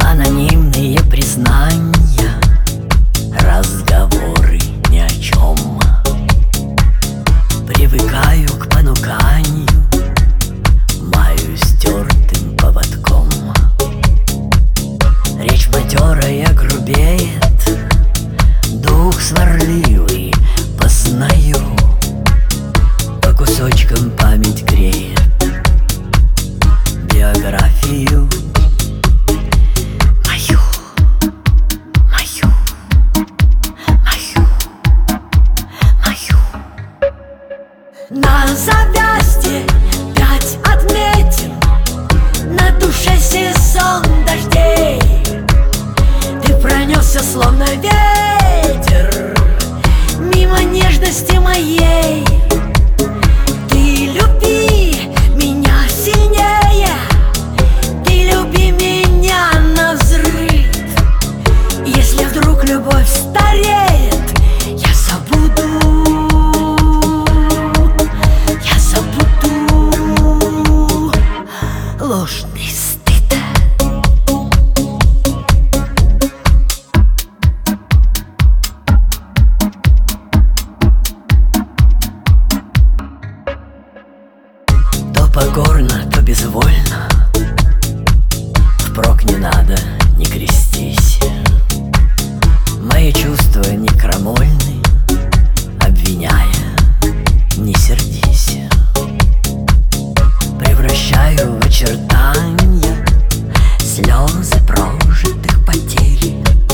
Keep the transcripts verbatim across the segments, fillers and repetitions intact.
Анонимные признания, разговоры ни о чем. Привыкаю к понуканию, маю стертым поводком. Речь матерая грубеет, дух сварливый познаю. По кусочкам память греет биографию мою, мою, мою, мою. На запястье пять отметин, на душе сезон дождей. Ты пронесся словно ветер мимо нежности моей. Ты люби меня сильнее, ты люби меня навзрыд. Если вдруг любовь стареет, я забуду, я забуду ложный стыд. То покорно, то безвольно, впрок не надо, не крестись. Мои чувства не крамольны, обвиняя, не сердись. Превращаю в очертания слезы прожитых потерь,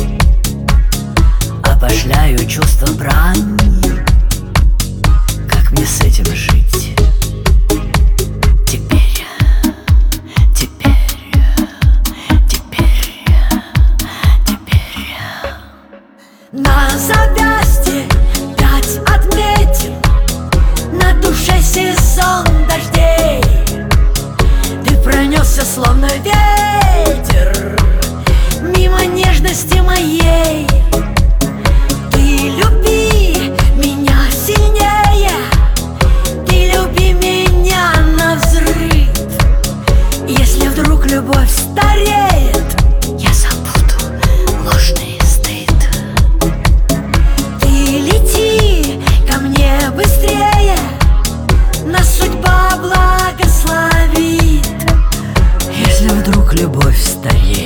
опошляю чувства бранью. Как мне с этим жить? Теперь, теперь, теперь, теперь. На запястье пять отметин, на душе сезон дождей. Ты пронесся словно ветер мимо нежности моей. Ты люби меня сильнее, ты люби меня навзрыд. Если вдруг любовь стареет, я забуду ложный стыд. Ты лети ко мне быстрее, нас судьба благословит. Если вдруг любовь стареет,